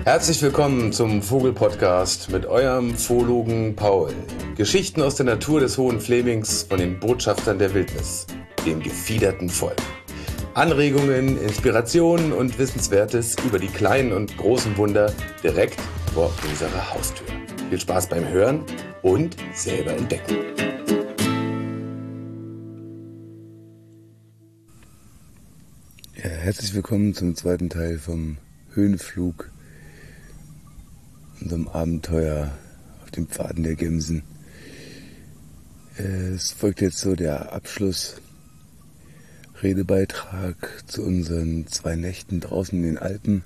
Herzlich willkommen zum Vogel-Podcast mit eurem Zoologen Paul. Geschichten aus der Natur des Hohen Flemings von den Botschaftern der Wildnis, dem gefiederten Volk. Anregungen, Inspirationen und Wissenswertes über die kleinen und großen Wunder direkt vor unserer Haustür. Viel Spaß beim Hören und selber entdecken. Ja, herzlich willkommen zum zweiten Teil vom Höhenflug, unserem Abenteuer auf den Pfaden der Gemsen. Es folgt jetzt so der Abschluss-Redebeitrag zu unseren 2 Nächten draußen in den Alpen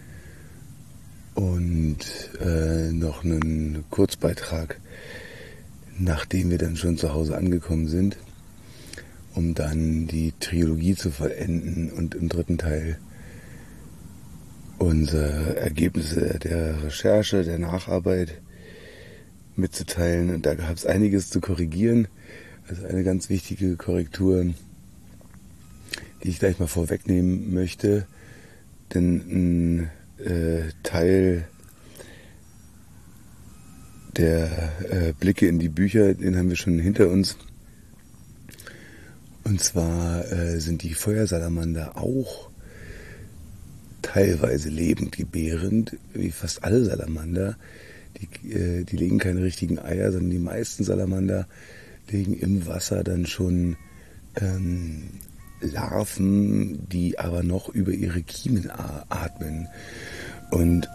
und noch einen Kurzbeitrag, nachdem wir dann schon zu Hause angekommen sind, um dann die Trilogie zu vollenden und im dritten Teil unsere Ergebnisse der Recherche, der Nacharbeit mitzuteilen. Und da gab es einiges zu korrigieren. Also eine ganz wichtige Korrektur, die ich gleich mal vorwegnehmen möchte. Denn ein Teil der Blicke in die Bücher, den haben wir schon hinter uns. Und zwar sind die Feuersalamander auch teilweise lebendgebärend, wie fast alle Salamander. Die legen keine richtigen Eier, sondern die meisten Salamander legen im Wasser dann schon Larven, die aber noch über ihre Kiemen atmen. Und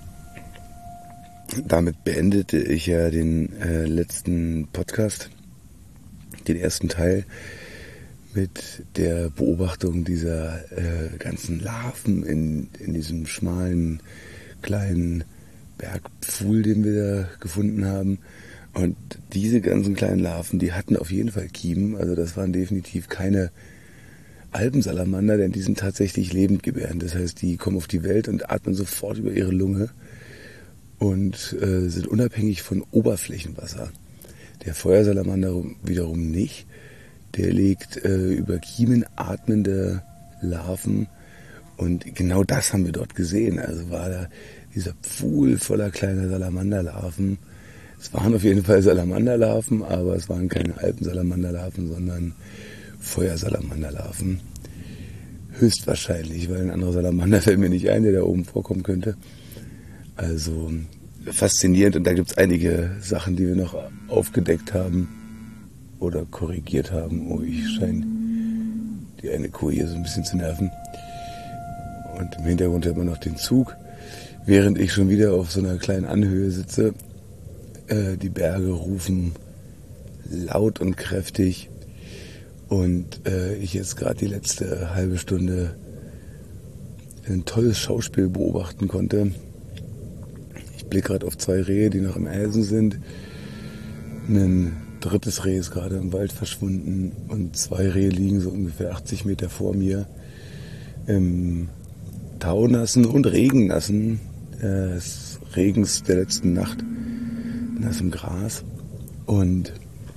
damit beendete ich ja den letzten Podcast, den ersten Teil, mit der Beobachtung dieser ganzen Larven in diesem schmalen, kleinen Bergpfuhl, den wir da gefunden haben. Und diese ganzen kleinen Larven, die hatten auf jeden Fall Kiemen. Also das waren definitiv keine Alpensalamander, denn die sind tatsächlich lebendgebärend. Das heißt, die kommen auf die Welt und atmen sofort über ihre Lunge und sind unabhängig von Oberflächenwasser. Der Feuersalamander wiederum nicht. Der legt über Kiemen atmende Larven und genau das haben wir dort gesehen. Also war da dieser Pfuhl voller kleiner Salamanderlarven. Es waren auf jeden Fall Salamanderlarven, aber es waren keine Alpensalamanderlarven, sondern Feuersalamanderlarven. Höchstwahrscheinlich, weil ein anderer Salamander fällt mir nicht ein, der da oben vorkommen könnte. Also faszinierend, und da gibt es einige Sachen, die wir noch aufgedeckt haben oder korrigiert haben. Oh, ich scheine die eine Kuh hier so ein bisschen zu nerven. Und im Hintergrund hört man noch den Zug, während ich schon wieder auf so einer kleinen Anhöhe sitze. Die Berge rufen laut und kräftig und ich jetzt gerade die letzte halbe Stunde ein tolles Schauspiel beobachten konnte. Ich blicke gerade auf 2 Rehe, die noch im Eisen sind. Ein drittes Reh ist gerade im Wald verschwunden und 2 Rehe liegen so ungefähr 80 Meter vor mir im taunassen und regennassen des Regens der letzten Nacht, nassem Gras. Und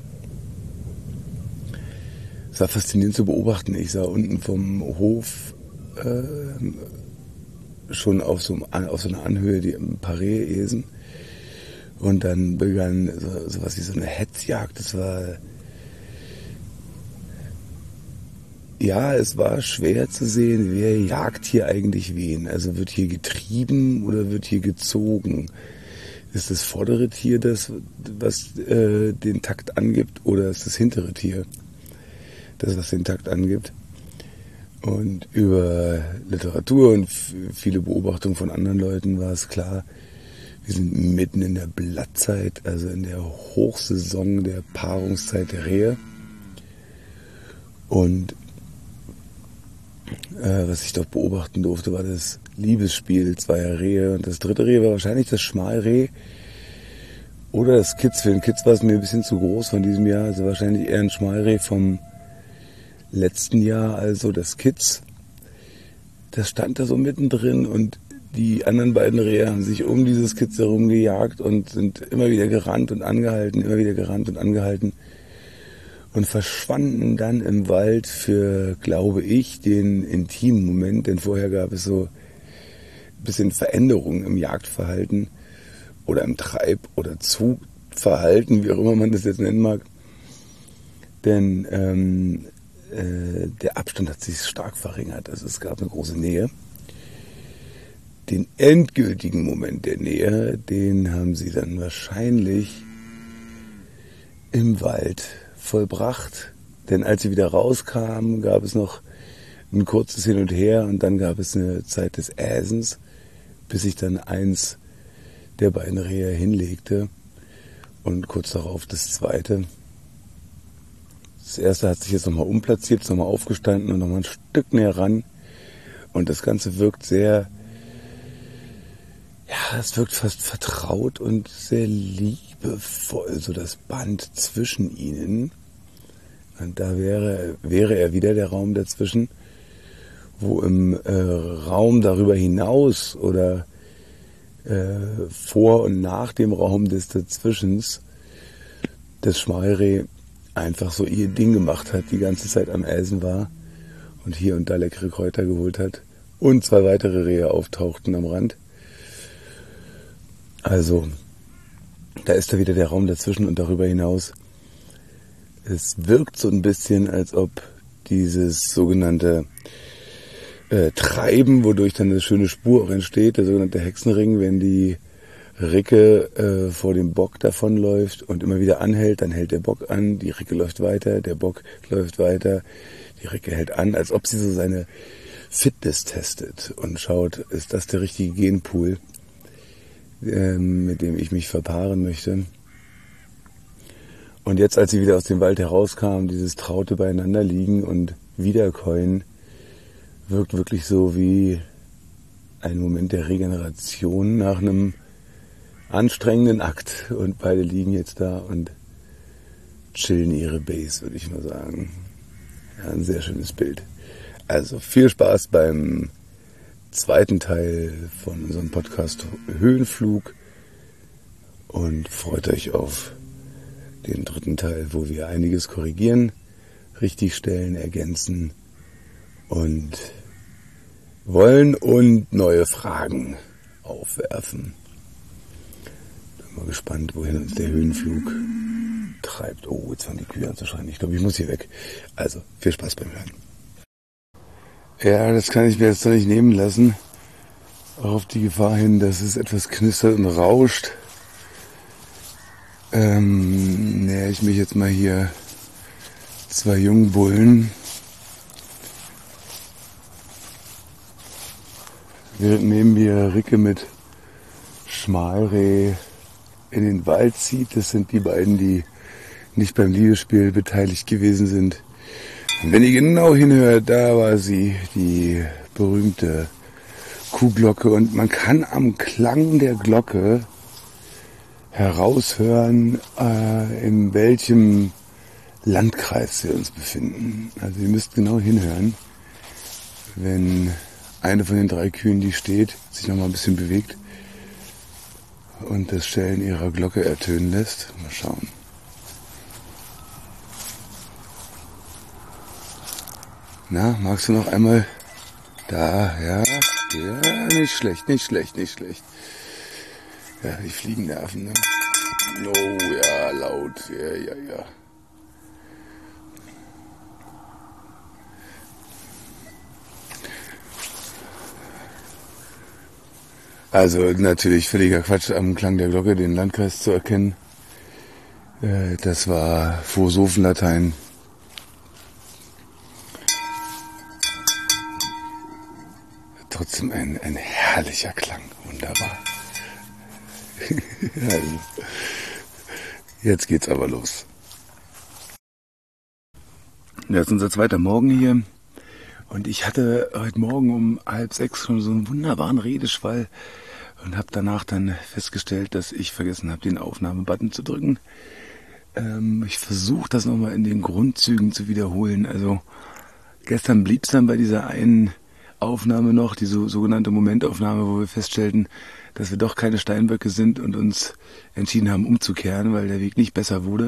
es war faszinierend zu beobachten. Ich sah unten vom Hof schon auf so einer Anhöhe ein paar Rehe esen. Und dann begann sowas wie so eine Hetzjagd. Es war schwer zu sehen, wer jagt hier eigentlich wen. Also wird hier getrieben oder wird hier gezogen? Ist das vordere Tier das, was den Takt angibt, oder ist das hintere Tier das, was den Takt angibt? Und über Literatur und viele Beobachtungen von anderen Leuten war es klar, wir sind mitten in der Blattzeit, also in der Hochsaison der Paarungszeit der Rehe. Und was ich dort beobachten durfte, war das Liebesspiel zweier Rehe. Und das dritte Reh war wahrscheinlich das Schmalreh oder das Kitz. Für den Kitz war es mir ein bisschen zu groß von diesem Jahr. Also wahrscheinlich eher ein Schmalreh vom letzten Jahr. Also das Kitz, das stand da so mittendrin und die anderen beiden Rehe haben sich um dieses Kitz herum gejagt und sind immer wieder gerannt und angehalten, und verschwanden dann im Wald für, glaube ich, den intimen Moment, denn vorher gab es so bisschen Veränderung im Jagdverhalten oder im Treib- oder Zugverhalten, wie auch immer man das jetzt nennen mag. Denn der Abstand hat sich stark verringert. Also es gab eine große Nähe. Den endgültigen Moment der Nähe, den haben sie dann wahrscheinlich im Wald vollbracht. Denn als sie wieder rauskamen, gab es noch ein kurzes Hin und Her und dann gab es eine Zeit des Äsens, bis sich dann eins der beiden Rehe hinlegte und kurz darauf das zweite. Das erste hat sich jetzt nochmal umplatziert, ist nochmal aufgestanden und nochmal ein Stück näher ran. Und das Ganze wirkt sehr, ja, es wirkt fast vertraut und sehr liebevoll, so das Band zwischen ihnen. Und da wäre er wieder, der Raum dazwischen, wo im Raum darüber hinaus oder vor und nach dem Raum des Dazwischens das Schmalreh einfach so ihr Ding gemacht hat, die ganze Zeit am Äsen war und hier und da leckere Kräuter geholt hat und 2 weitere Rehe auftauchten am Rand. Also, da ist da wieder der Raum dazwischen und darüber hinaus. Es wirkt so ein bisschen, als ob dieses sogenannte Treiben, wodurch dann eine schöne Spur auch entsteht, der sogenannte Hexenring, wenn die Ricke vor dem Bock davonläuft und immer wieder anhält, dann hält der Bock an, die Ricke läuft weiter, der Bock läuft weiter, die Ricke hält an, als ob sie so seine Fitness testet und schaut, ist das der richtige Genpool, mit dem ich mich verpaaren möchte. Und jetzt, als sie wieder aus dem Wald herauskamen, dieses traute Beieinanderliegen und Wiederkäuen, wirkt wirklich so wie ein Moment der Regeneration nach einem anstrengenden Akt. Und beide liegen jetzt da und chillen ihre Base, würde ich mal sagen. Ja, ein sehr schönes Bild. Also viel Spaß beim zweiten Teil von unserem Podcast Höhenflug und freut euch auf den dritten Teil, wo wir einiges korrigieren, richtigstellen, ergänzen und wollen und neue Fragen aufwerfen. Bin mal gespannt, wohin uns der Höhenflug treibt. Oh, jetzt fangen die Kühe an zu schreien. Ich glaube, ich muss hier weg. Also, viel Spaß beim Hören. Ja, das kann ich mir jetzt doch nicht nehmen lassen. Auch auf die Gefahr hin, dass es etwas knistert und rauscht. Nähe ich mich jetzt mal hier 2 Jungbullen. Während neben mir Ricke mit Schmalreh in den Wald zieht. Das sind die beiden, die nicht beim Liebesspiel beteiligt gewesen sind. Und wenn ihr genau hinhört, da war sie, die berühmte Kuhglocke. Und man kann am Klang der Glocke heraushören, in welchem Landkreis wir uns befinden. Also ihr müsst genau hinhören, wenn eine von den 3 Kühen, die steht, sich noch mal ein bisschen bewegt und das Schellen ihrer Glocke ertönen lässt. Mal schauen. Na, magst du noch einmal? Da, ja, nicht schlecht. Ja, die Fliegennerven, ne? Oh, ja, laut, ja. Also natürlich völliger Quatsch, am Klang der Glocke den Landkreis zu erkennen. Das war Philosophenlatein. Trotzdem ein herrlicher Klang, wunderbar. Also, jetzt geht's aber los. Das ist unser zweiter Morgen hier. Und ich hatte heute Morgen um 5:30 schon so einen wunderbaren Redeschwall und habe danach dann festgestellt, dass ich vergessen habe, den Aufnahmebutton zu drücken. Ich versuche das nochmal in den Grundzügen zu wiederholen. Also gestern blieb es dann bei dieser einen Aufnahme noch, diese sogenannte Momentaufnahme, wo wir feststellten, dass wir doch keine Steinböcke sind und uns entschieden haben umzukehren, weil der Weg nicht besser wurde.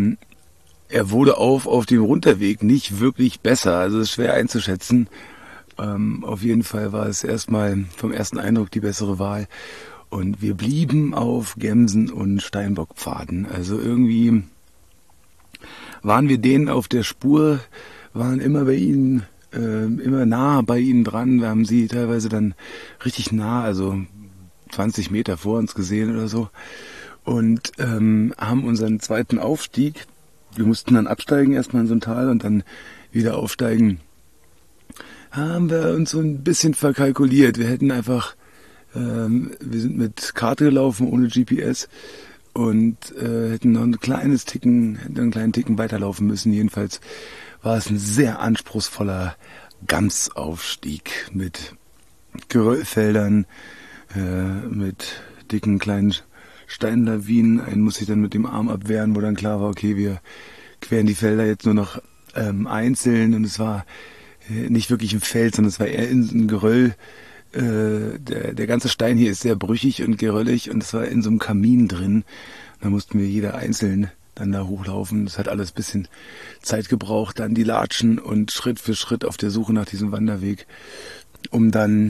Er wurde auf dem Runterweg nicht wirklich besser, also es ist schwer einzuschätzen. Auf jeden Fall war es erstmal vom ersten Eindruck die bessere Wahl. Und wir blieben auf Gemsen- und Steinbockpfaden. Also irgendwie waren wir denen auf der Spur, waren immer bei ihnen, immer nah bei ihnen dran. Wir haben sie teilweise dann richtig nah, also 20 Meter vor uns gesehen oder so. Und haben unseren zweiten Aufstieg, wir mussten dann absteigen erstmal in so ein Tal und dann wieder aufsteigen, haben wir uns so ein bisschen verkalkuliert. Wir hätten einfach, wir sind mit Karte gelaufen, ohne GPS und hätten noch einen kleinen Ticken weiterlaufen müssen. Jedenfalls war es ein sehr anspruchsvoller Gamsaufstieg mit Geröllfeldern, mit dicken kleinen Steinlawinen. Einen musste ich dann mit dem Arm abwehren, wo dann klar war, okay, wir queren die Felder jetzt nur noch einzeln und es war nicht wirklich ein Feld, sondern es war eher in ein Geröll. Der ganze Stein hier ist sehr brüchig und geröllig und es war in so einem Kamin drin. Da mussten wir jeder einzeln dann da hochlaufen. Das hat alles ein bisschen Zeit gebraucht, dann die Latschen und Schritt für Schritt auf der Suche nach diesem Wanderweg, um dann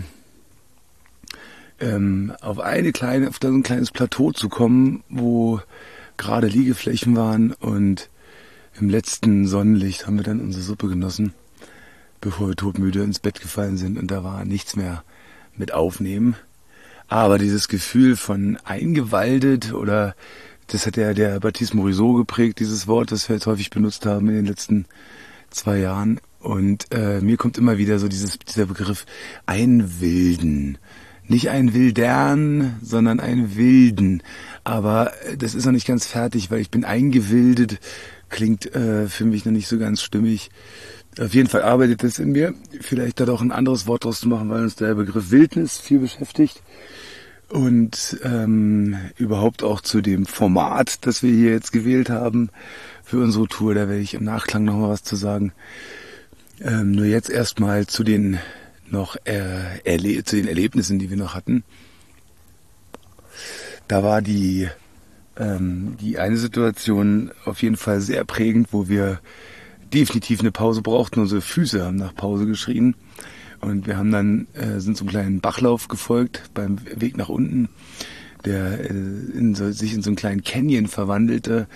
auf so ein kleines Plateau zu kommen, wo gerade Liegeflächen waren und im letzten Sonnenlicht haben wir dann unsere Suppe genossen, bevor wir todmüde ins Bett gefallen sind und da war nichts mehr mit aufnehmen. Aber dieses Gefühl von eingewaldet oder das hat ja der Baptiste Morisot geprägt, dieses Wort, das wir jetzt häufig benutzt haben in den letzten 2 Jahren. Und mir kommt immer wieder so dieser Begriff einwilden. Nicht ein Wildern, sondern ein Wilden. Aber das ist noch nicht ganz fertig, weil ich bin eingewildet, klingt für mich noch nicht so ganz stimmig. Auf jeden Fall arbeitet es in mir. Vielleicht da doch ein anderes Wort draus zu machen, weil uns der Begriff Wildnis viel beschäftigt. Und überhaupt auch zu dem Format, das wir hier jetzt gewählt haben für unsere Tour. Da werde ich im Nachklang nochmal was zu sagen. Nur jetzt erstmal zu den Erlebnissen, die wir noch hatten. Da war die eine Situation auf jeden Fall sehr prägend, wo wir definitiv eine Pause brauchten. Unsere Füße haben nach Pause geschrien. Und wir haben dann, sind so einem kleinen Bachlauf gefolgt beim Weg nach unten, der sich in so einen kleinen Canyon verwandelte,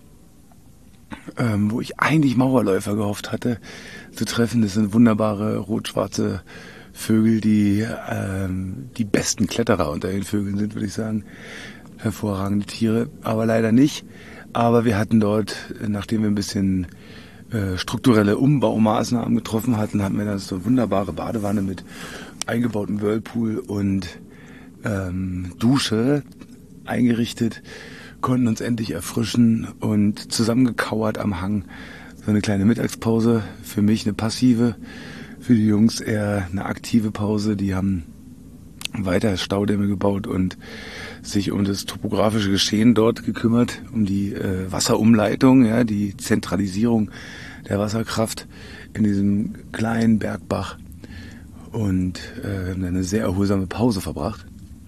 wo ich eigentlich Mauerläufer gehofft hatte zu treffen. Das sind wunderbare rot-schwarze Vögel, die die besten Kletterer unter den Vögeln sind, würde ich sagen. Hervorragende Tiere, aber leider nicht. Aber wir hatten dort, nachdem wir ein bisschen strukturelle Umbaumaßnahmen getroffen hatten, hatten wir dann so eine wunderbare Badewanne mit eingebautem Whirlpool und Dusche eingerichtet, konnten uns endlich erfrischen und zusammengekauert am Hang. So eine kleine Mittagspause, für mich eine passive, für die Jungs eher eine aktive Pause. Die haben weiter Staudämme gebaut und sich um das topografische Geschehen dort gekümmert, um die Wasserumleitung, ja, die Zentralisierung der Wasserkraft in diesem kleinen Bergbach und haben eine sehr erholsame Pause verbracht.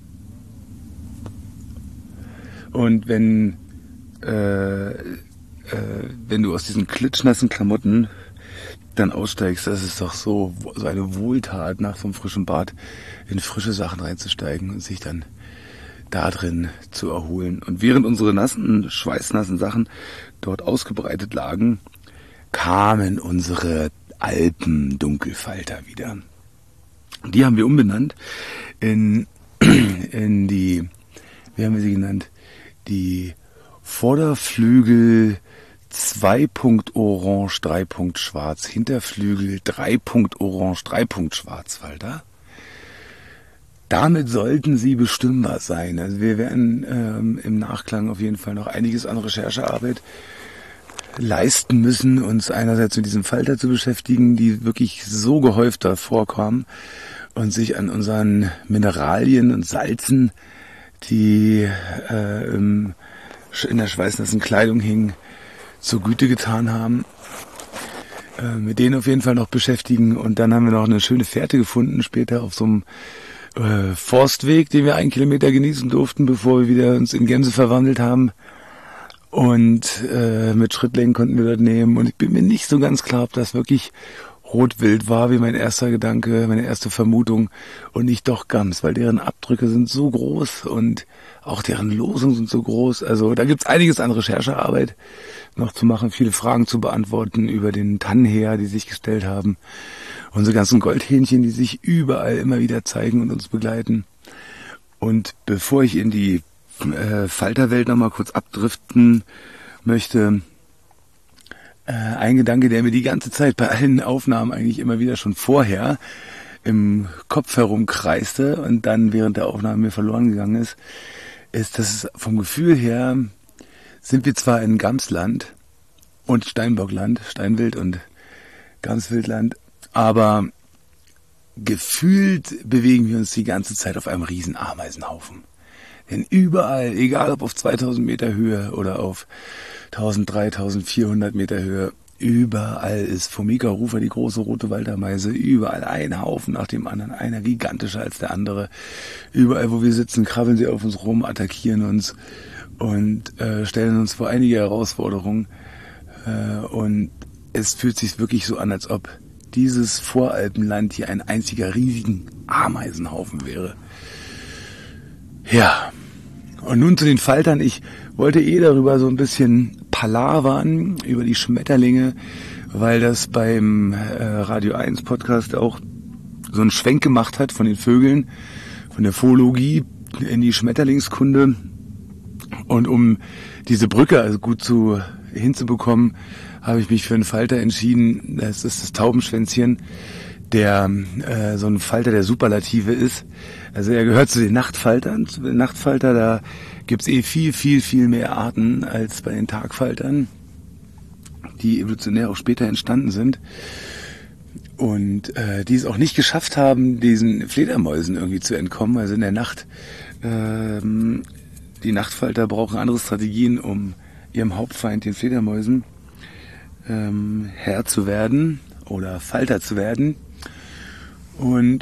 Und wenn du aus diesen klitschnassen Klamotten dann aussteigst, das ist doch so eine Wohltat, nach so einem frischen Bad in frische Sachen reinzusteigen und sich dann da drin zu erholen. Und während unsere schweißnassen Sachen dort ausgebreitet lagen, kamen unsere Alpendunkelfalter wieder. Die haben wir umbenannt in die, wie haben wir sie genannt? Die Vorderflügel 2 Orange, 3 Schwarz, Hinterflügel 3 Orange, 3 Schwarzwalder. Damit sollten sie bestimmbar sein. Also wir werden im Nachklang auf jeden Fall noch einiges an Recherchearbeit leisten müssen, uns einerseits mit diesem Falter zu beschäftigen, die wirklich so gehäuft da vorkamen und sich an unseren Mineralien und Salzen, die in der schweißnassen Kleidung hingen, zur Güte getan haben. Mit denen auf jeden Fall noch beschäftigen. Und dann haben wir noch eine schöne Fährte gefunden, später auf so einem Forstweg, den wir 1 Kilometer genießen durften, bevor wir wieder uns in Gänse verwandelt haben. Und mit Schrittlängen konnten wir dort nehmen. Und ich bin mir nicht so ganz klar, ob das wirklich Rotwild war, wie mein erster Gedanke, meine erste Vermutung, und nicht doch Gams, weil deren Abdrücke sind so groß und auch deren Losungen sind so groß. Also da gibt's einiges an Recherchearbeit noch zu machen, viele Fragen zu beantworten über den Tannenheer, die sich gestellt haben, unsere ganzen Goldhähnchen, die sich überall immer wieder zeigen und uns begleiten. Und bevor ich in die Falterwelt nochmal kurz abdriften möchte, ein Gedanke, der mir die ganze Zeit bei allen Aufnahmen eigentlich immer wieder schon vorher im Kopf herumkreiste und dann während der Aufnahme mir verloren gegangen ist, dass es vom Gefühl her sind wir zwar in Gamsland und Steinbockland, Steinwild und Gamswildland, aber gefühlt bewegen wir uns die ganze Zeit auf einem riesen Ameisenhaufen. Denn überall, egal ob auf 2000 Meter Höhe oder auf 1000, 3400 Meter Höhe, überall ist Formica rufer, die große rote Waldameise, überall ein Haufen nach dem anderen, einer gigantischer als der andere. Überall, wo wir sitzen, krabbeln sie auf uns rum, attackieren uns und stellen uns vor einige Herausforderungen. Und es fühlt sich wirklich so an, als ob dieses Voralpenland hier ein einziger riesigen Ameisenhaufen wäre. Ja, und nun zu den Faltern. Ich wollte darüber so ein bisschen palavern, über die Schmetterlinge, weil das beim Radio 1 Podcast auch so einen Schwenk gemacht hat von den Vögeln, von der Phologie in die Schmetterlingskunde. Und um diese Brücke also gut hinzubekommen, habe ich mich für einen Falter entschieden. Das ist das Taubenschwänzchen, der so ein Falter der Superlative ist. Also er gehört zu den Nachtfaltern. Zu den Nachtfalter, da gibt's viel mehr Arten als bei den Tagfaltern, die evolutionär auch später entstanden sind. Und die es auch nicht geschafft haben, diesen Fledermäusen irgendwie zu entkommen. Also in der Nacht, die Nachtfalter brauchen andere Strategien, um ihrem Hauptfeind, den Fledermäusen, Herr zu werden oder Falter zu werden. Und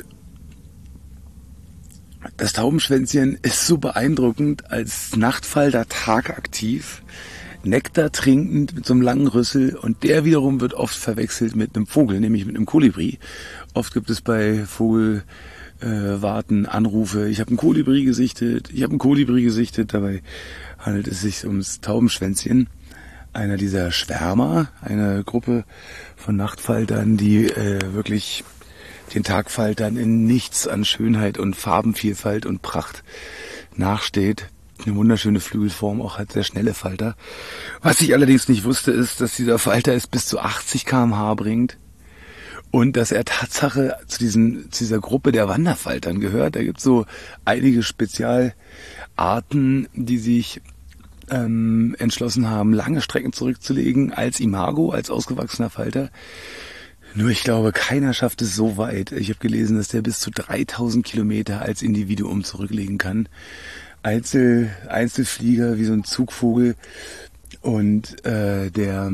das Taubenschwänzchen ist so beeindruckend als Nachtfalter tagaktiv, Nektar trinkend mit so einem langen Rüssel, und der wiederum wird oft verwechselt mit einem Vogel, nämlich mit einem Kolibri. Oft gibt es bei Vogelwarten Anrufe, ich habe einen Kolibri gesichtet, dabei handelt es sich ums Taubenschwänzchen, einer dieser Schwärmer, eine Gruppe von Nachtfaltern, die wirklich den Tagfaltern in nichts an Schönheit und Farbenvielfalt und Pracht nachsteht. Eine wunderschöne Flügelform, auch halt sehr schnelle Falter. Was ich allerdings nicht wusste, ist, dass dieser Falter es bis zu 80 km/h bringt und dass er Tatsache zu dieser Gruppe der Wanderfaltern gehört. Da gibt es so einige Spezialarten, die sich entschlossen haben, lange Strecken zurückzulegen als Imago, als ausgewachsener Falter. Nur ich glaube, keiner schafft es so weit. Ich habe gelesen, dass der bis zu 3000 Kilometer als Individuum zurücklegen kann. Einzelflieger wie so ein Zugvogel, und der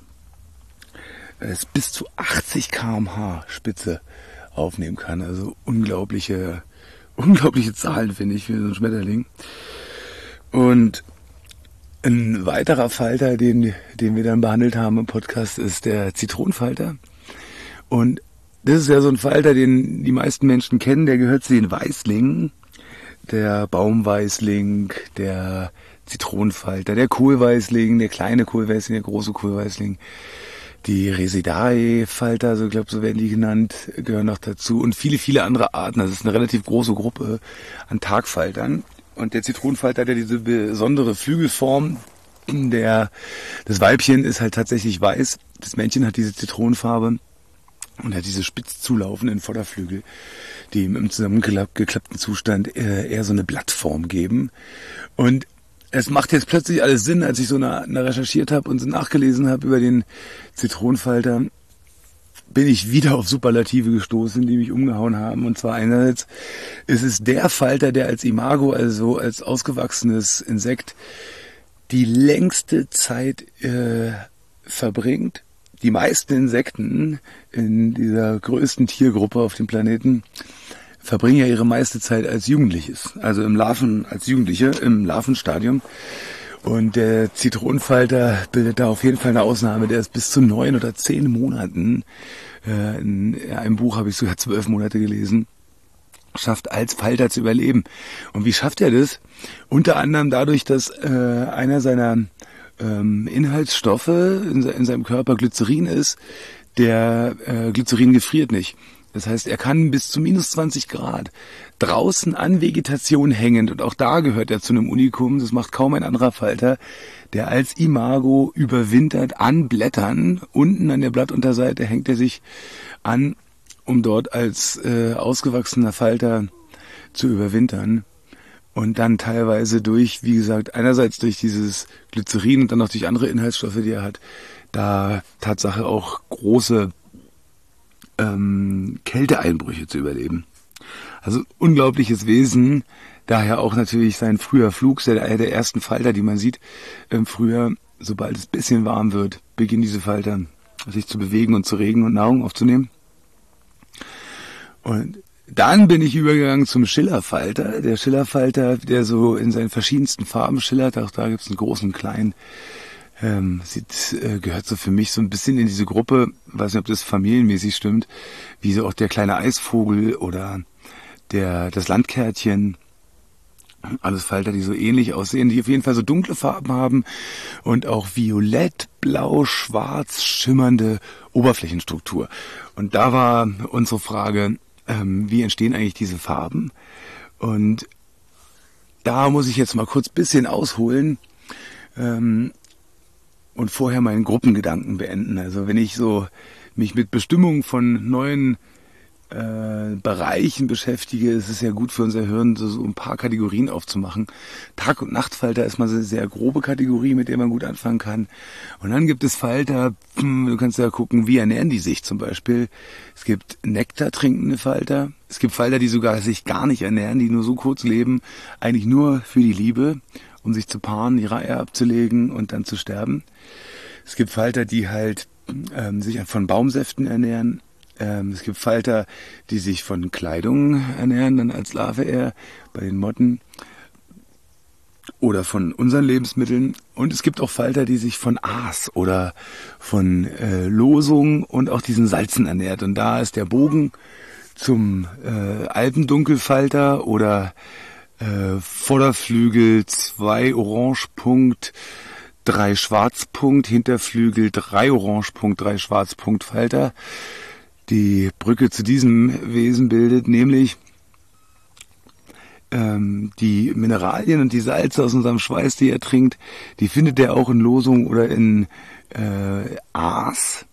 es bis zu 80 km/h Spitze aufnehmen kann. Also unglaubliche Zahlen, finde ich, für so einen Schmetterling. Und ein weiterer Falter, den wir dann behandelt haben im Podcast, ist der Zitronenfalter. Und das ist ja so ein Falter, den die meisten Menschen kennen, der gehört zu den Weißlingen. Der Baumweißling, der Zitronenfalter, der Kohlweißling, der kleine Kohlweißling, der große Kohlweißling. Die Residae-Falter, so werden die genannt, gehören noch dazu. Und viele andere Arten. Das ist eine relativ große Gruppe an Tagfaltern. Und der Zitronenfalter, der diese besondere Flügelform, das Weibchen ist halt tatsächlich weiß. Das Männchen hat diese Zitronenfarbe und hat diese spitz zulaufenden Vorderflügel, die ihm im zusammengeklappten Zustand eher so eine Blattform geben. Und es macht jetzt plötzlich alles Sinn, als ich so recherchiert habe und so nachgelesen habe über den Zitronenfalter, bin ich wieder auf Superlative gestoßen, die mich umgehauen haben. Und zwar einerseits ist es der Falter, der als Imago, also als ausgewachsenes Insekt, die längste Zeit verbringt. Die meisten Insekten in dieser größten Tiergruppe auf dem Planeten verbringen ja ihre meiste Zeit als Jugendliches, also als Jugendliche im Larvenstadium. Und der Zitronenfalter bildet da auf jeden Fall eine Ausnahme. Der ist bis zu 9 oder 10 Monaten, in einem Buch habe ich sogar 12 Monate gelesen, schafft als Falter zu überleben. Und wie schafft er das? Unter anderem dadurch, dass einer seiner Inhaltsstoffe in seinem Körper Glycerin ist. Der Glycerin gefriert nicht. Das heißt, er kann bis zu minus 20 Grad draußen an Vegetation hängend, und auch da gehört er zu einem Unikum, das macht kaum ein anderer Falter, der als Imago überwintert an Blättern. Unten an der Blattunterseite hängt er sich an, um dort als ausgewachsener Falter zu überwintern. Und dann teilweise durch, wie gesagt, einerseits durch dieses Glycerin und dann noch durch andere Inhaltsstoffe, die er hat, da Tatsache auch große Kälteeinbrüche zu überleben. Also unglaubliches Wesen, daher auch natürlich sein früher Flug, einer der ersten Falter, die man sieht im Frühjahr. Sobald es ein bisschen warm wird, beginnen diese Falter sich zu bewegen und zu regen und Nahrung aufzunehmen. Und dann bin ich übergegangen zum Schillerfalter. Der Schillerfalter, der so in seinen verschiedensten Farben schillert, auch da gibt es einen großen, einen kleinen, gehört so für mich so ein bisschen in diese Gruppe, weiß nicht, ob das familienmäßig stimmt, wie so auch der kleine Eisvogel oder das Landkärtchen. Alles Falter, die so ähnlich aussehen, die auf jeden Fall so dunkle Farben haben und auch violett, blau, schwarz schimmernde Oberflächenstruktur. Und da war unsere Frage, wie entstehen eigentlich diese Farben? Und da muss ich jetzt mal kurz ein bisschen ausholen und vorher meinen Gruppengedanken beenden. Also wenn ich so mich mit Bestimmung von neuen Bereichen beschäftige, ist es ja gut für unser Hirn, so ein paar Kategorien aufzumachen. Tag- und Nachtfalter ist mal so eine sehr grobe Kategorie, mit der man gut anfangen kann. Und dann gibt es Falter, du kannst ja gucken, wie ernähren die sich zum Beispiel. Es gibt Nektar trinkende Falter. Es gibt Falter, die sogar sich gar nicht ernähren, die nur so kurz leben, eigentlich nur für die Liebe, um sich zu paaren, ihre Eier abzulegen und dann zu sterben. Es gibt Falter, die halt sich von Baumsäften ernähren. Es gibt Falter, die sich von Kleidung ernähren, dann als Larve eher bei den Motten oder von unseren Lebensmitteln. Und es gibt auch Falter, die sich von Aas oder von Losung und auch diesen Salzen ernährt. Und da ist der Bogen zum Alpendunkelfalter oder Vorderflügel 2 Orangepunkt, 3 Schwarzpunkt, Hinterflügel 3 Orangepunkt, 3 Schwarzpunkt Falter. Die Brücke zu diesem Wesen bildet, nämlich die Mineralien und die Salze aus unserem Schweiß, die er trinkt, die findet er auch in Losung oder in Aas.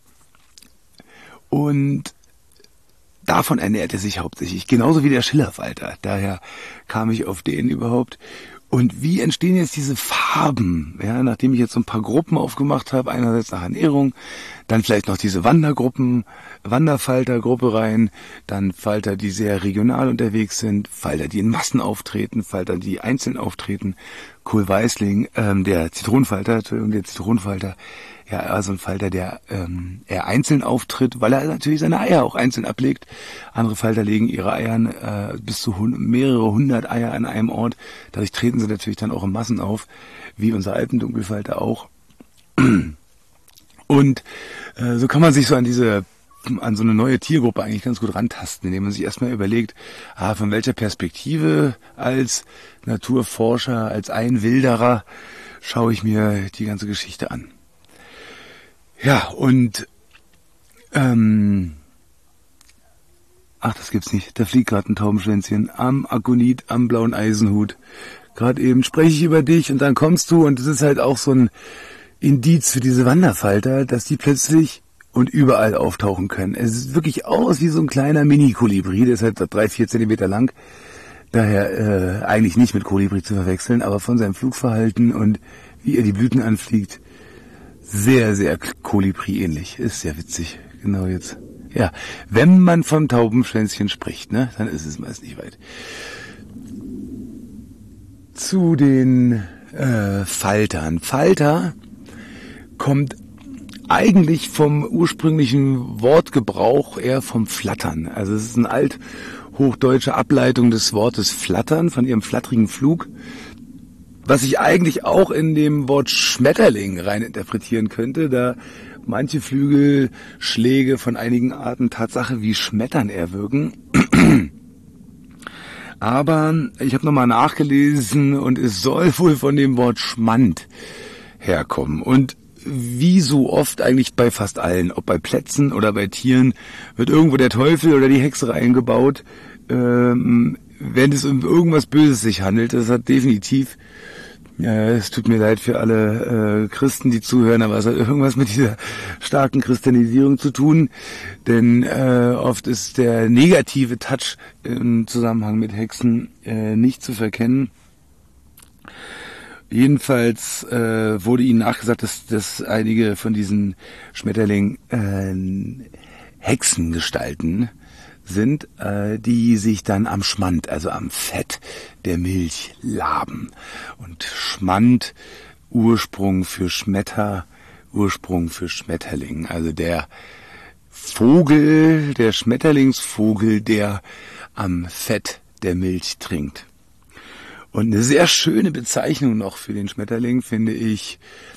Und davon ernährt er sich hauptsächlich, genauso wie der Schillerfalter. Daher kam ich auf den überhaupt. Und wie entstehen jetzt diese Farben? Ja, nachdem ich jetzt so ein paar Gruppen aufgemacht habe, einerseits nach Ernährung, dann vielleicht noch diese Wandergruppen, Wanderfaltergruppe rein, dann Falter, die sehr regional unterwegs sind, Falter, die in Massen auftreten, Falter, die einzeln auftreten. Kohlweißling, der Zitronenfalter, ja, also ein Falter, der eher einzeln auftritt, weil er natürlich seine Eier auch einzeln ablegt. Andere Falter legen ihre Eier bis zu mehrere hundert Eier an einem Ort. Dadurch treten sie natürlich dann auch in Massen auf, wie unser Alpendunkelfalter auch. Und so kann man sich so an so eine neue Tiergruppe eigentlich ganz gut rantasten, indem man sich erstmal überlegt, von welcher Perspektive als Naturforscher, als Einwilderer schaue ich mir die ganze Geschichte an. Ja, und das gibt's nicht. Da fliegt gerade ein Taubenschwänzchen am Akonit, am blauen Eisenhut. Gerade eben spreche ich über dich und dann kommst du, und das ist halt auch so ein Indiz für diese Wanderfalter, dass die plötzlich und überall auftauchen können. Es sieht wirklich aus wie so ein kleiner Mini-Kolibri, der ist halt 3-4 Zentimeter lang. Daher eigentlich nicht mit Kolibri zu verwechseln, aber von seinem Flugverhalten und wie er die Blüten anfliegt, sehr, sehr Kolibri-ähnlich. Ist sehr witzig. Genau jetzt. Ja, wenn man vom Taubenschwänzchen spricht, ne, dann ist es meist nicht weit. Zu den Faltern. Falter kommt eigentlich vom ursprünglichen Wortgebrauch eher vom Flattern. Also es ist eine althochdeutsche Ableitung des Wortes Flattern, von ihrem flatterigen Flug. was ich eigentlich auch in dem Wort Schmetterling rein interpretieren könnte, da manche Flügelschläge von einigen Arten Tatsache wie Schmettern erwirken. Aber ich habe nochmal nachgelesen und es soll wohl von dem Wort Schmand herkommen. Und wie so oft eigentlich bei fast allen, ob bei Plätzen oder bei Tieren, wird irgendwo der Teufel oder die Hexe eingebaut, wenn es um irgendwas Böses sich handelt. Das hat definitiv, es tut mir leid für alle Christen, die zuhören, aber es hat irgendwas mit dieser starken Christianisierung zu tun, denn oft ist der negative Touch im Zusammenhang mit Hexen nicht zu verkennen. Jedenfalls wurde ihnen nachgesagt, dass einige von diesen Schmetterlingen Hexengestalten sind, die sich dann am Schmand, also am Fett der Milch laben. Und Schmand, Ursprung für Schmetter, Ursprung für Schmetterling. Also der Vogel, der Schmetterlingsvogel, der am Fett der Milch trinkt. Und eine sehr schöne Bezeichnung noch für den Schmetterling finde ich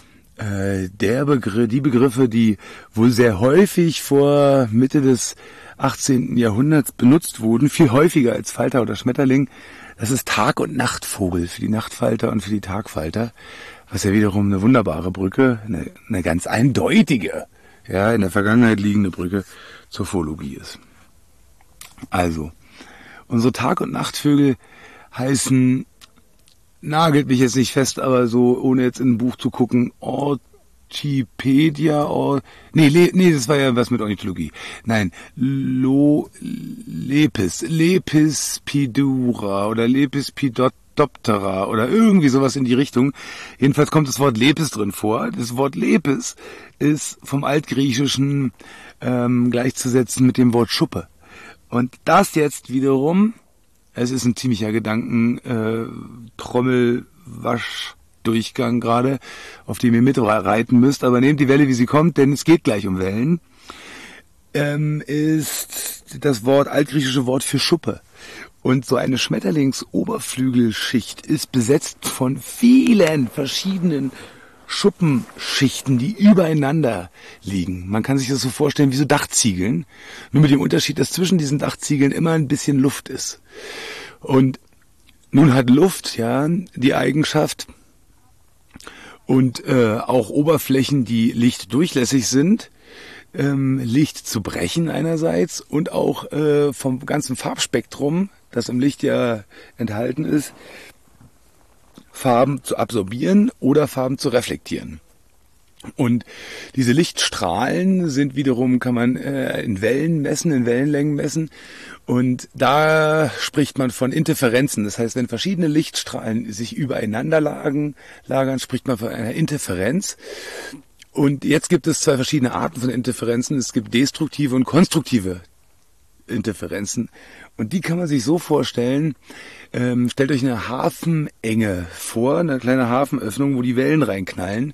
die Begriffe, die wohl sehr häufig vor Mitte des 18. Jahrhunderts benutzt wurden, viel häufiger als Falter oder Schmetterling. Das ist Tag- und Nachtvogel für die Nachtfalter und für die Tagfalter, was ja wiederum eine wunderbare Brücke, eine ganz eindeutige, ja, in der Vergangenheit liegende Brücke zur Phologie ist. Also, unsere Tag- und Nachtvögel heißen, nagelt mich jetzt nicht fest, aber so, ohne jetzt in ein Buch zu gucken, Orthipedia, das war ja was mit Ornithologie. Nein, Lepispidura oder Lepispidoptera oder irgendwie sowas in die Richtung. Jedenfalls kommt das Wort Lepis drin vor. Das Wort Lepis ist vom Altgriechischen gleichzusetzen mit dem Wort Schuppe. Und das jetzt wiederum, es ist ein ziemlicher Trommelwaschdurchgang gerade, auf dem ihr mitreiten müsst, aber nehmt die Welle, wie sie kommt, denn es geht gleich um Wellen, ist das altgriechische Wort für Schuppe. Und so eine Schmetterlingsoberflügelschicht ist besetzt von vielen verschiedenen Schuppenschichten, die übereinander liegen. Man kann sich das so vorstellen wie so Dachziegeln, nur mit dem Unterschied, dass zwischen diesen Dachziegeln immer ein bisschen Luft ist. Und nun hat Luft ja die Eigenschaft und auch Oberflächen, die lichtdurchlässig sind, Licht zu brechen einerseits und auch vom ganzen Farbspektrum, das im Licht ja enthalten ist, Farben zu absorbieren oder Farben zu reflektieren. Und diese Lichtstrahlen sind wiederum, kann man in Wellen messen, in Wellenlängen messen. Und da spricht man von Interferenzen. Das heißt, wenn verschiedene Lichtstrahlen sich übereinander lagern, spricht man von einer Interferenz. Und jetzt gibt es zwei verschiedene Arten von Interferenzen. Es gibt destruktive und konstruktive Interferenzen. Und die kann man sich so vorstellen, stellt euch eine Hafenenge vor, eine kleine Hafenöffnung, wo die Wellen reinknallen.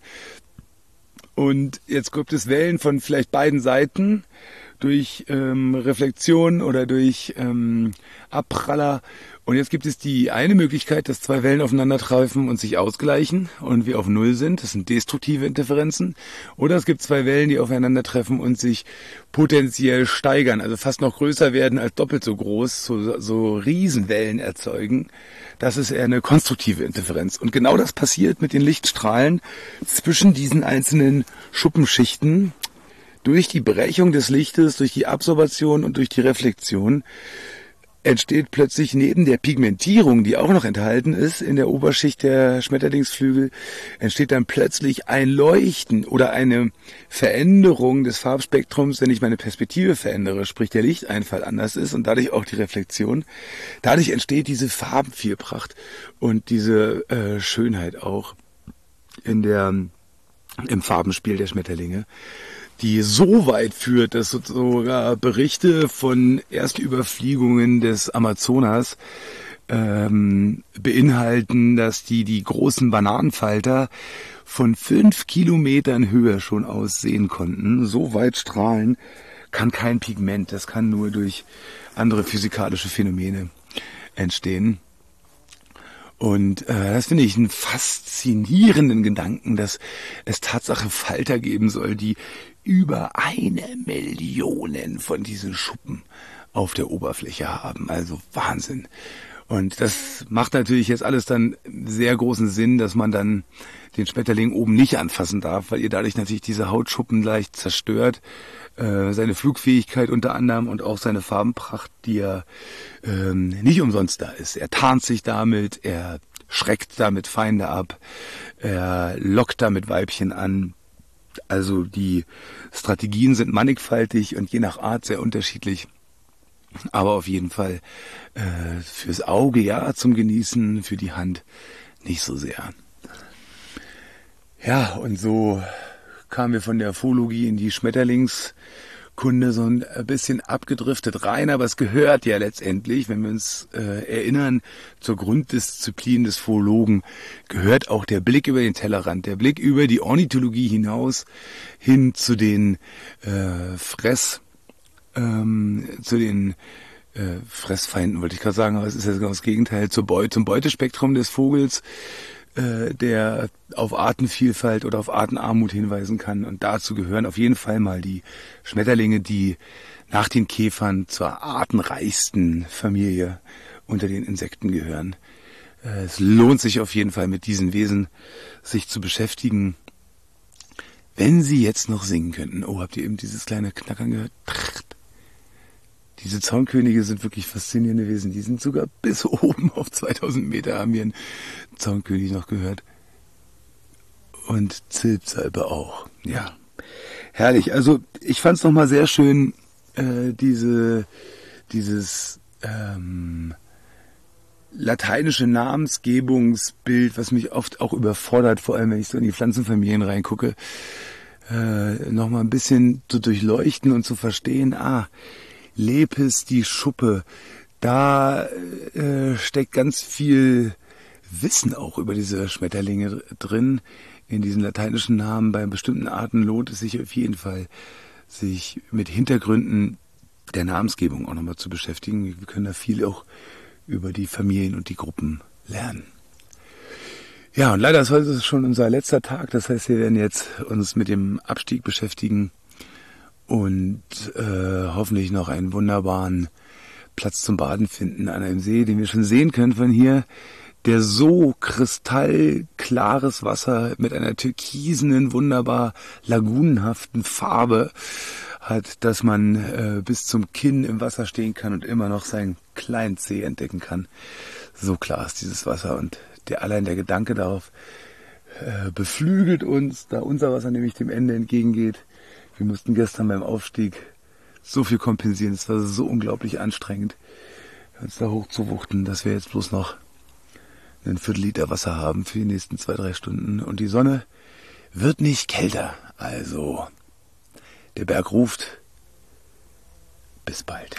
Und jetzt gibt es Wellen von vielleicht beiden Seiten durch Reflexion oder durch Abpraller. Und jetzt gibt es die eine Möglichkeit, dass zwei Wellen aufeinandertreffen und sich ausgleichen und wir auf Null sind. Das sind destruktive Interferenzen. Oder es gibt zwei Wellen, die aufeinandertreffen und sich potenziell steigern, also fast noch größer werden als doppelt so groß, so Riesenwellen erzeugen. Das ist eher eine konstruktive Interferenz. Und genau das passiert mit den Lichtstrahlen zwischen diesen einzelnen Schuppenschichten. Durch die Brechung des Lichtes, durch die Absorption und durch die Reflexion entsteht plötzlich neben der Pigmentierung, die auch noch enthalten ist in der Oberschicht der Schmetterlingsflügel, entsteht dann plötzlich ein Leuchten oder eine Veränderung des Farbspektrums, wenn ich meine Perspektive verändere, sprich der Lichteinfall anders ist und dadurch auch die Reflexion. Dadurch entsteht diese Farbenvielpracht und diese Schönheit auch im Farbenspiel der Schmetterlinge, die so weit führt, dass sogar Berichte von Erstüberfliegungen des Amazonas beinhalten, dass die großen Bananenfalter von 5 Kilometern Höhe schon aus sehen konnten. So weit strahlen kann kein Pigment, das kann nur durch andere physikalische Phänomene entstehen. Und das finde ich einen faszinierenden Gedanken, dass es Tatsache Falter geben soll, die über 1 Million von diesen Schuppen auf der Oberfläche haben. Also Wahnsinn. Und das macht natürlich jetzt alles dann sehr großen Sinn, dass man dann den Schmetterling oben nicht anfassen darf, weil ihr dadurch natürlich diese Hautschuppen leicht zerstört. Seine Flugfähigkeit unter anderem und auch seine Farbenpracht, die ja nicht umsonst da ist. Er tarnt sich damit, er schreckt damit Feinde ab, er lockt damit Weibchen an. Also die Strategien sind mannigfaltig und je nach Art sehr unterschiedlich. Aber auf jeden Fall fürs Auge ja zum Genießen, für die Hand nicht so sehr. Ja, und so kamen wir von der Phologie in die Schmetterlingskunde so ein bisschen abgedriftet rein, aber es gehört ja letztendlich, wenn wir uns erinnern, zur Grunddisziplin des Phologen gehört auch der Blick über den Tellerrand, der Blick über die Ornithologie hinaus hin zu den Fressfeinden, wollte ich gerade sagen, aber es ist ja genau das Gegenteil, zum Beutespektrum des Vogels, der auf Artenvielfalt oder auf Artenarmut hinweisen kann. Und dazu gehören auf jeden Fall mal die Schmetterlinge, die nach den Käfern zur artenreichsten Familie unter den Insekten gehören. Es lohnt sich auf jeden Fall, mit diesen Wesen sich zu beschäftigen. Wenn sie jetzt noch singen könnten. Oh, habt ihr eben dieses kleine Knackern gehört? Diese Zaunkönige sind wirklich faszinierende Wesen. Die sind sogar bis oben auf 2000 Meter, haben wir einen Zaunkönig noch gehört. Und Zilpsalpe auch. Ja, herrlich. Also ich fand es nochmal sehr schön, dieses lateinische Namensgebungsbild, was mich oft auch überfordert, vor allem wenn ich so in die Pflanzenfamilien reingucke, nochmal ein bisschen zu durchleuchten und zu verstehen, Lepis, die Schuppe, da steckt ganz viel Wissen auch über diese Schmetterlinge drin. In diesen lateinischen Namen bei bestimmten Arten lohnt es sich auf jeden Fall, sich mit Hintergründen der Namensgebung auch nochmal zu beschäftigen. Wir können da viel auch über die Familien und die Gruppen lernen. Ja, und leider ist heute schon unser letzter Tag. Das heißt, wir werden jetzt uns mit dem Abstieg beschäftigen und hoffentlich noch einen wunderbaren Platz zum Baden finden an einem See, den wir schon sehen können von hier, der so kristallklares Wasser mit einer türkisenen, wunderbar lagunenhaften Farbe hat, dass man bis zum Kinn im Wasser stehen kann und immer noch seinen kleinen Zeh entdecken kann. So klar ist dieses Wasser und allein der Gedanke darauf beflügelt uns, da unser Wasser nämlich dem Ende entgegengeht. Wir mussten gestern beim Aufstieg so viel kompensieren. Es war so unglaublich anstrengend, uns da hochzuwuchten, dass wir jetzt bloß noch einen Viertel-Liter Wasser haben für die nächsten 2-3 Stunden. Und die Sonne wird nicht kälter. Also, der Berg ruft. Bis bald.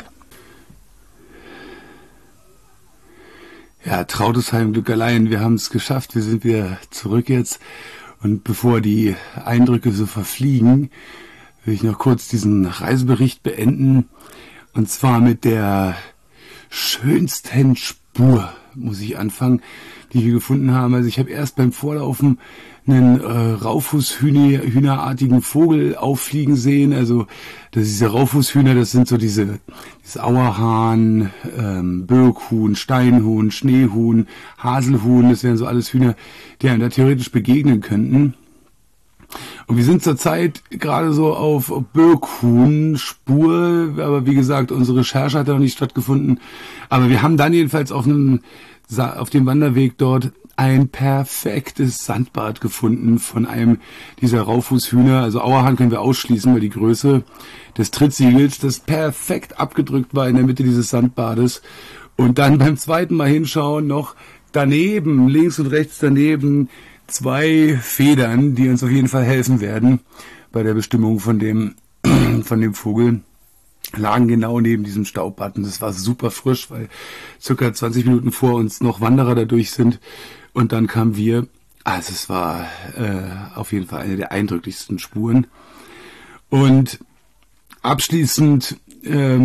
Ja, Traudesheim, Glück allein. Wir haben es geschafft. Wir sind wieder zurück jetzt. Und bevor die Eindrücke so verfliegen, will ich noch kurz diesen Reisebericht beenden. Und zwar mit der schönsten Spur, muss ich anfangen, die wir gefunden haben. Also ich habe erst beim Vorlaufen einen Raufußhühnerartigen Vogel auffliegen sehen. Also diese Raufußhühner, das sind so dieses Auerhahn, Birkhuhn, Steinhuhn, Schneehuhn, Haselhuhn. Das wären so alles Hühner, die einem da theoretisch begegnen könnten. Und wir sind zurzeit gerade so auf Birkhuhn-Spur, aber wie gesagt, unsere Recherche hat ja noch nicht stattgefunden. Aber wir haben dann jedenfalls auf dem Wanderweg dort ein perfektes Sandbad gefunden von einem dieser Raufußhühner. Also Auerhahn können wir ausschließen, weil die Größe des Trittsiegels, das perfekt abgedrückt war in der Mitte dieses Sandbades. Und dann beim zweiten Mal hinschauen noch daneben, links und rechts daneben, 2 Federn, die uns auf jeden Fall helfen werden bei der Bestimmung von dem Vogel, lagen genau neben diesem Staubbad. Das war super frisch, weil circa 20 Minuten vor uns noch Wanderer dadurch sind. Und dann kamen wir. Also es war auf jeden Fall eine der eindrücklichsten Spuren. Und abschließend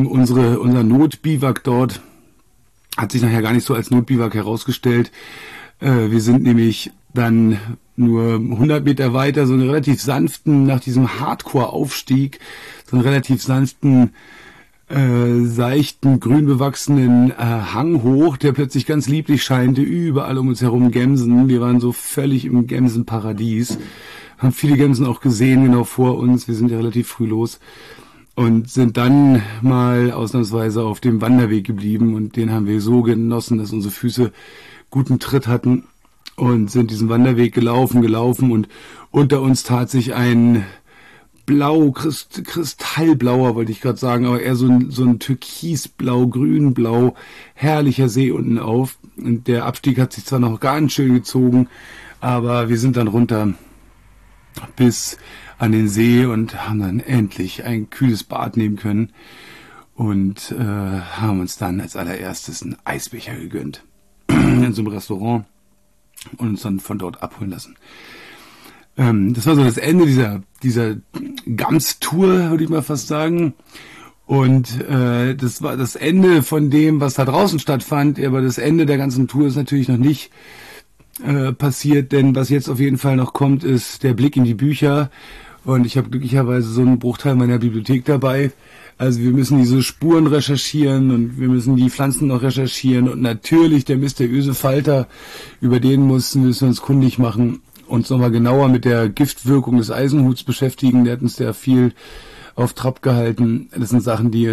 unser Notbiwak dort hat sich nachher gar nicht so als Notbiwak herausgestellt. Wir sind nämlich dann nur 100 Meter weiter so einen relativ sanften, nach diesem Hardcore-Aufstieg, so einen relativ sanften, seichten, grün bewachsenen Hang hoch, der plötzlich ganz lieblich scheinte, überall um uns herum Gämsen. Wir waren so völlig im Gämsenparadies, haben viele Gämsen auch gesehen, genau vor uns. Wir sind ja relativ früh los und sind dann mal ausnahmsweise auf dem Wanderweg geblieben und den haben wir so genossen, dass unsere Füße guten Tritt hatten und sind diesen Wanderweg gelaufen und unter uns tat sich ein kristallblauer, wollte ich gerade sagen, aber eher so ein türkisblau, grünblau, herrlicher See unten auf. Und der Abstieg hat sich zwar noch ganz schön gezogen, aber wir sind dann runter bis an den See und haben dann endlich ein kühles Bad nehmen können und haben uns dann als allererstes einen Eisbecher gegönnt in so einem Restaurant und uns dann von dort abholen lassen. Das war so das Ende dieser Gams-Tour, würde ich mal fast sagen. Und das war das Ende von dem, was da draußen stattfand. Aber das Ende der ganzen Tour ist natürlich noch nicht passiert, denn was jetzt auf jeden Fall noch kommt, ist der Blick in die Bücher. Und ich habe glücklicherweise so einen Bruchteil meiner Bibliothek dabei. Also wir müssen diese Spuren recherchieren und wir müssen die Pflanzen noch recherchieren. Und natürlich der mysteriöse Falter, über den müssen wir uns kundig machen. Uns nochmal genauer mit der Giftwirkung des Eisenhuts beschäftigen. Der hat uns sehr viel auf Trab gehalten. Das sind Sachen, die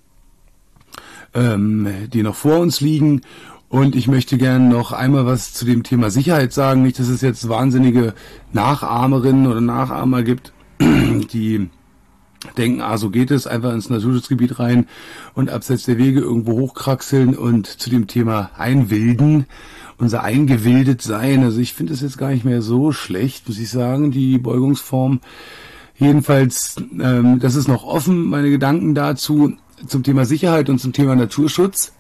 noch vor uns liegen. Und ich möchte gerne noch einmal was zu dem Thema Sicherheit sagen. Nicht, dass es jetzt wahnsinnige Nachahmerinnen oder Nachahmer gibt, die denken, so geht es, einfach ins Naturschutzgebiet rein und abseits der Wege irgendwo hochkraxeln und zu dem Thema Einwilden. Unser eingewildet sein, also ich finde es jetzt gar nicht mehr so schlecht, muss ich sagen, die Beugungsform. Jedenfalls, das ist noch offen, meine Gedanken dazu, zum Thema Sicherheit und zum Thema Naturschutz.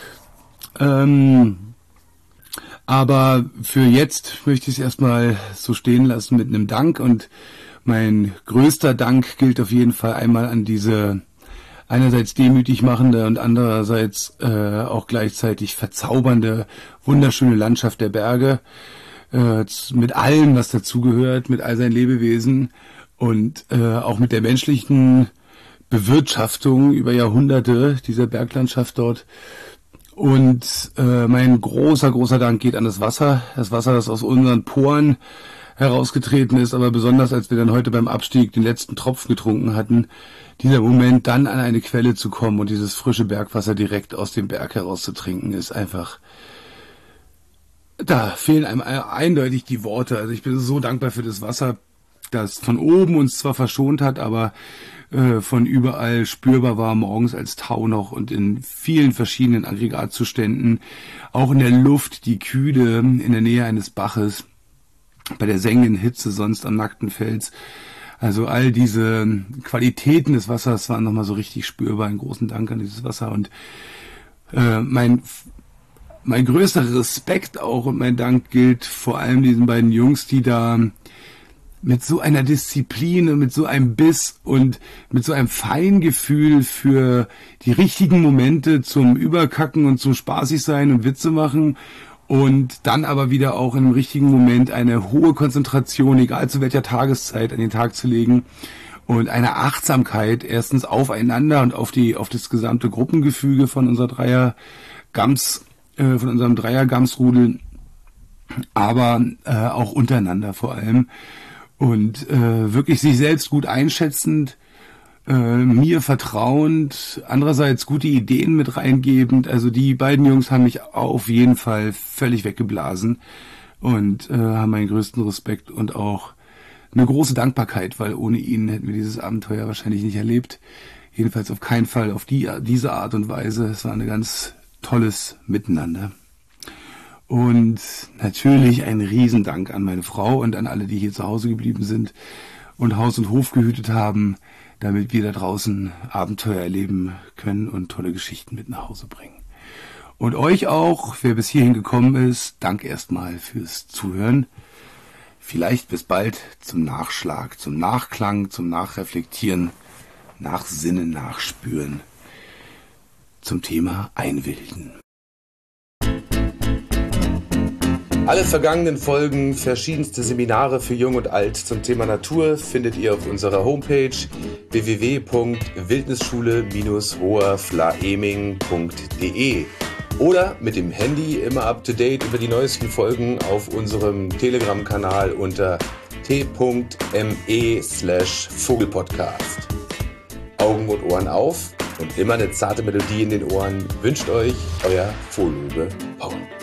Aber für jetzt möchte ich es erstmal so stehen lassen mit einem Dank und mein größter Dank gilt auf jeden Fall einmal an diese einerseits demütig machende und andererseits auch gleichzeitig verzaubernde, wunderschöne Landschaft der Berge, mit allem, was dazugehört, mit all seinen Lebewesen und auch mit der menschlichen Bewirtschaftung über Jahrhunderte dieser Berglandschaft dort. Und mein großer Dank geht an das Wasser, das aus unseren Poren herausgetreten ist, aber besonders als wir dann heute beim Abstieg den letzten Tropfen getrunken hatten, dieser Moment dann an eine Quelle zu kommen und dieses frische Bergwasser direkt aus dem Berg herauszutrinken, ist einfach, da fehlen einem eindeutig die Worte. Also ich bin so dankbar für das Wasser, das von oben uns zwar verschont hat, aber von überall spürbar war, morgens als Tau noch und in vielen verschiedenen Aggregatzuständen, auch in der Luft, die Kühle in der Nähe eines Baches, bei der sengenden Hitze sonst am nackten Fels. Also all diese Qualitäten des Wassers waren nochmal so richtig spürbar. Einen großen Dank an dieses Wasser. Und mein größter Respekt auch und mein Dank gilt vor allem diesen beiden Jungs, die da mit so einer Disziplin und mit so einem Biss und mit so einem Feingefühl für die richtigen Momente zum Überkacken und zum spaßig sein und Witze machen und dann aber wieder auch in dem richtigen Moment eine hohe Konzentration, egal zu welcher Tageszeit, an den Tag zu legen und eine Achtsamkeit erstens aufeinander und auf das gesamte Gruppengefüge von unserem Dreier-Gamsrudel, aber auch untereinander vor allem. Und wirklich sich selbst gut einschätzend, mir vertrauend, andererseits gute Ideen mit reingebend. Also die beiden Jungs haben mich auf jeden Fall völlig weggeblasen und haben meinen größten Respekt und auch eine große Dankbarkeit, weil ohne ihn hätten wir dieses Abenteuer wahrscheinlich nicht erlebt. Jedenfalls auf keinen Fall auf diese Art und Weise. Es war ein ganz tolles Miteinander. Und natürlich ein Riesendank an meine Frau und an alle, die hier zu Hause geblieben sind und Haus und Hof gehütet haben, damit wir da draußen Abenteuer erleben können und tolle Geschichten mit nach Hause bringen. Und euch auch, wer bis hierhin gekommen ist, Dank erstmal fürs Zuhören. Vielleicht bis bald zum Nachschlag, zum Nachklang, zum Nachreflektieren, Nachsinnen, Nachspüren zum Thema Einwilden. Alle vergangenen Folgen, verschiedenste Seminare für Jung und Alt zum Thema Natur findet ihr auf unserer Homepage www.wildnisschule-hoherflaeming.de oder mit dem Handy immer up to date über die neuesten Folgen auf unserem Telegram-Kanal unter t.me/Vogelpodcast. Augen und Ohren auf und immer eine zarte Melodie in den Ohren wünscht euch euer Fohloge Paul.